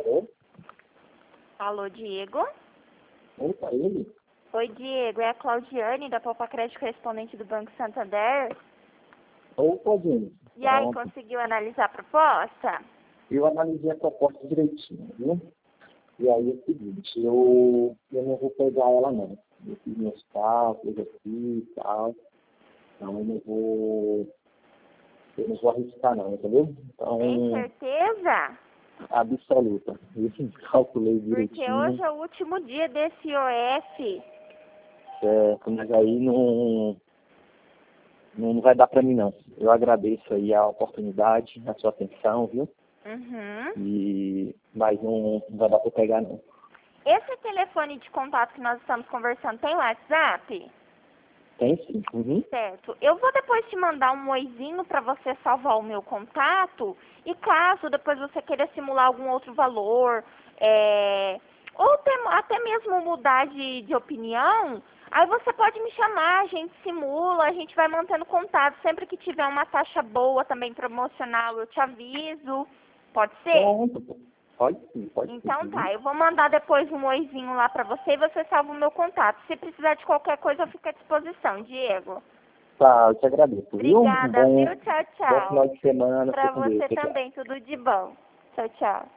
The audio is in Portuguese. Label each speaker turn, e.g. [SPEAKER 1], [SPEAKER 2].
[SPEAKER 1] Alô?
[SPEAKER 2] Alô, Diego?
[SPEAKER 1] Opa, ele?
[SPEAKER 2] Oi, Diego. É a Claudiane, da Poupa Crédito, correspondente do Banco Santander.
[SPEAKER 1] Opa, gente.
[SPEAKER 2] E aí,
[SPEAKER 1] Pronto.
[SPEAKER 2] conseguiu analisar a proposta?
[SPEAKER 1] Eu analisei a proposta direitinho, viu? E aí é o seguinte, eu não vou pegar ela não. Eu fiz meus cálculos aqui e tal. Então eu não vou arriscar não, entendeu?
[SPEAKER 2] Tem
[SPEAKER 1] Então,
[SPEAKER 2] certeza?
[SPEAKER 1] absoluta. Eu calculei
[SPEAKER 2] Porque hoje
[SPEAKER 1] direitinho,
[SPEAKER 2] é o último dia desse IOF.
[SPEAKER 1] certo, mas aí não vai dar para mim não. Eu agradeço aí a oportunidade, a sua atenção, viu?
[SPEAKER 2] Uhum.
[SPEAKER 1] Mas não vai dar para pegar não.
[SPEAKER 2] Esse telefone de contato que nós estamos conversando tem WhatsApp?
[SPEAKER 1] Tem sim. Uhum.
[SPEAKER 2] Certo. Eu vou depois te mandar um oizinho para você salvar o meu contato. E caso depois você queira simular algum outro valor, ou até mesmo mudar de opinião, aí você pode me chamar, a gente simula, a gente vai mantendo contato. Sempre que tiver uma taxa boa também promocional, eu te aviso. Pode ser?
[SPEAKER 1] Pronto. Pode sim, pode sim.
[SPEAKER 2] Então
[SPEAKER 1] Uhum.
[SPEAKER 2] tá, eu vou mandar depois um oizinho lá pra você e você salva o meu contato. Se precisar de qualquer coisa, eu fico à disposição, Diego.
[SPEAKER 1] Tá, eu te agradeço, viu?
[SPEAKER 2] Obrigada, viu? Tchau,
[SPEAKER 1] Bom
[SPEAKER 2] tchau.
[SPEAKER 1] final de semana, fica
[SPEAKER 2] Pra
[SPEAKER 1] com Deus.
[SPEAKER 2] você
[SPEAKER 1] Tchau, tchau.
[SPEAKER 2] também, tudo de bom. Tchau, tchau.